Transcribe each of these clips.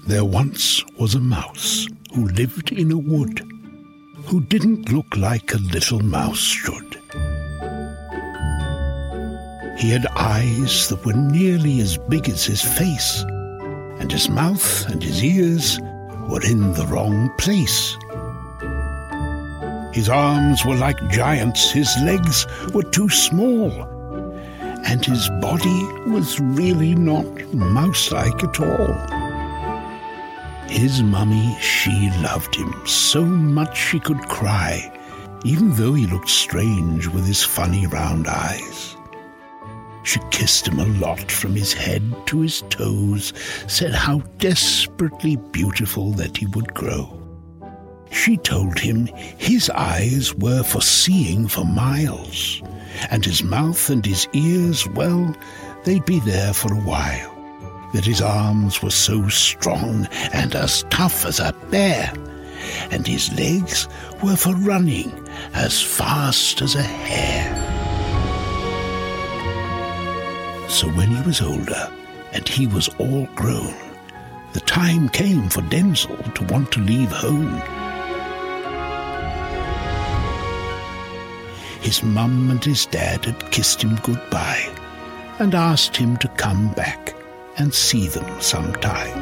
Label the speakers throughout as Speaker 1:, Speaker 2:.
Speaker 1: There once was a mouse who lived in a wood, who didn't look like a little mouse should. He had eyes that were nearly as big as his face, and his mouth and his ears were in the wrong place. His arms were like giants, his legs were too small, and his body was really not mouse-like at all. His mummy, she loved him so much she could cry, even though he looked strange with his funny round eyes. She kissed him a lot from his head to his toes, said how desperately beautiful that he would grow. She told him his eyes were for seeing for miles, and his mouth and his ears, well, they'd be there for a while. That his arms were so strong and as tough as a bear, and his legs were for running as fast as a hare. So when he was older and he was all grown, the time came for Denzil to want to leave home. His mum and his dad had kissed him goodbye and asked him to come back and see them sometime.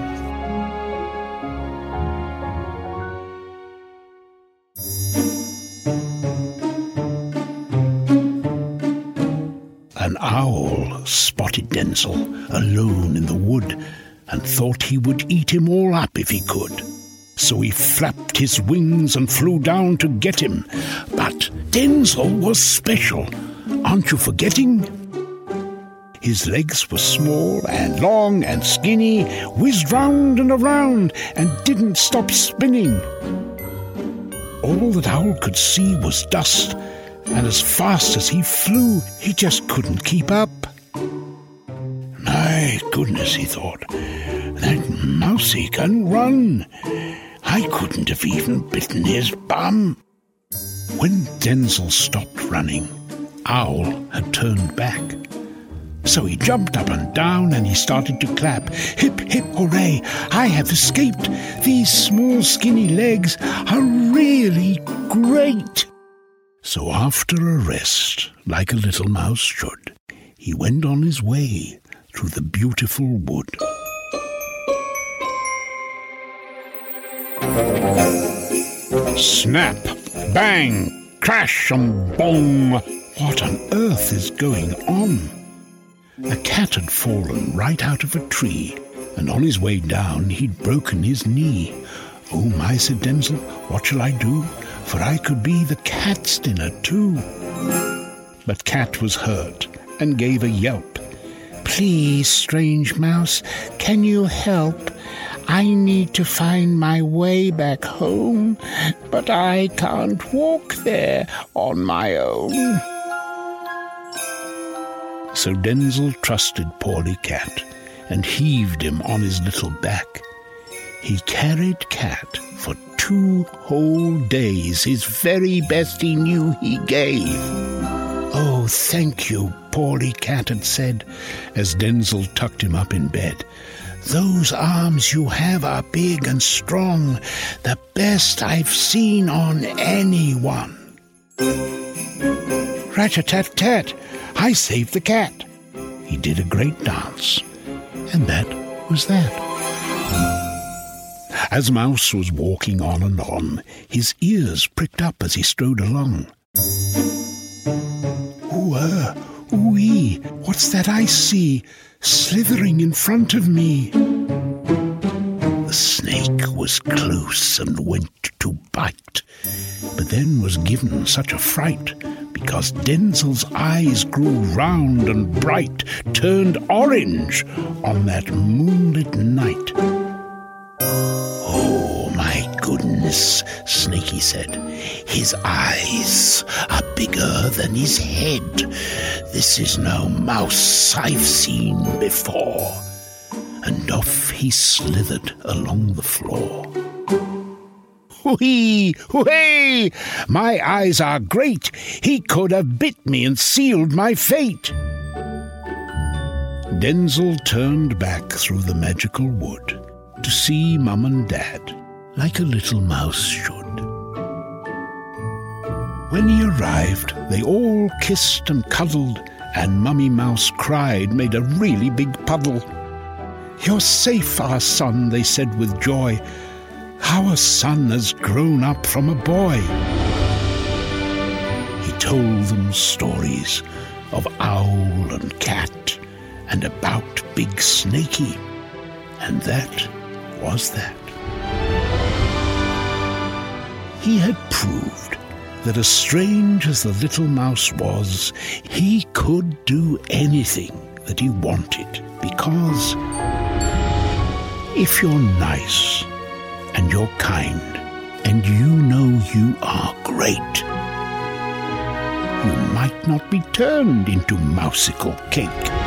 Speaker 1: An owl spotted Denzil alone in the wood and thought he would eat him all up if he could. So he flapped his wings and flew down to get him. But Denzil was special, aren't you forgetting? His legs were small and long and skinny, whizzed round and around and didn't stop spinning. All that Owl could see was dust, and as fast as he flew, he just couldn't keep up. My goodness, he thought, that Mousy can run. I couldn't have even bitten his bum. When Denzil stopped running, Owl had turned back. So he jumped up and down and he started to clap. Hip, hip, hooray, I have escaped. These small skinny legs are really great. So after a rest, like a little mouse should, he went on his way through the beautiful wood. Snap, bang, crash and bong. What on earth is going on? A cat had fallen right out of a tree, and on his way down he'd broken his knee. Oh my, said Denzil, what shall I do? For I could be the cat's dinner too. But Cat was hurt and gave a yelp. Please, strange mouse, can you help? I need to find my way back home, but I can't walk there on my own. So Denzil trusted Poorly Cat and heaved him on his little back. He carried Cat for 2 whole days, his very best he knew he gave. Oh, thank you, Poorly Cat had said, as Denzil tucked him up in bed. Those arms you have are big and strong, the best I've seen on anyone. Rat-a-tat-tat, I saved the cat. He did a great dance, and that was that. As Mouse was walking on and on, his ears pricked up as he strode along. Ooh-ee, what's that I see, slithering in front of me? The snake was close and went to bite, but then was given such a fright, because Denzil's eyes grew round and bright, turned orange on that moonlit night. Oh, my goodness, Snaky said. His eyes are bigger than his head. This is no mouse I've seen before. And off he slithered along the floor. Hoo-hee! Hoo-hey! My eyes are great! He could have bit me and sealed my fate! Denzil turned back through the magical wood, to see Mum and Dad, like a little mouse should. When he arrived, they all kissed and cuddled, and Mummy Mouse cried, made a really big puddle. "You're safe, our son," they said with joy. "Our son has grown up from a boy." He told them stories of owl and cat and about Big Snakey, and that was that. He had proved that as strange as the little mouse was, he could do anything that he wanted, because if you're nice and you're kind and you know you are great, you might not be turned into mouseicle cake.